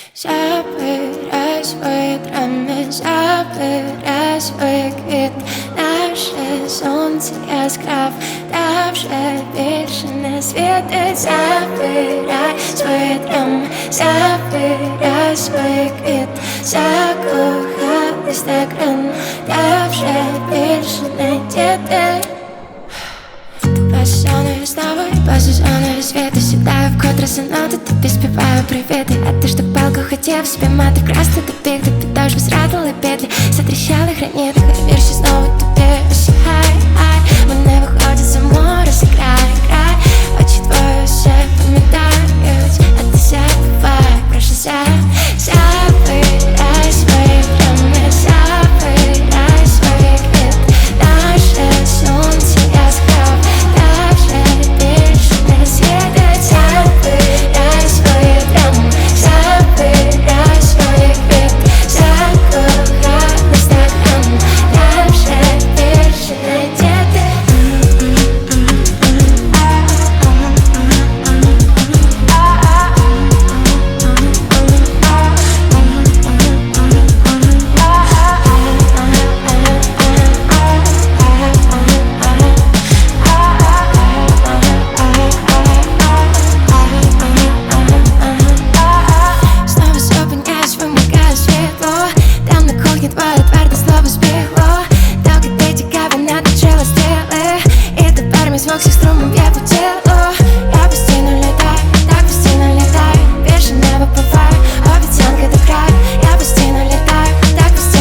Забирай свої драми, забирай свої квіти. Наше сонце яскрав, та вже більше не світить. Забирай свої драми, забирай свої квіти. Закохались так рано, та вже більше не діти. Пасоною знову, по сезону світу сідаю вкотре за ноти, тобі співаю привіти. А ти ж так палко хотів собі мати красти, добіг до підошви, зрадили петлі, затріщали граніти, хай вірші знову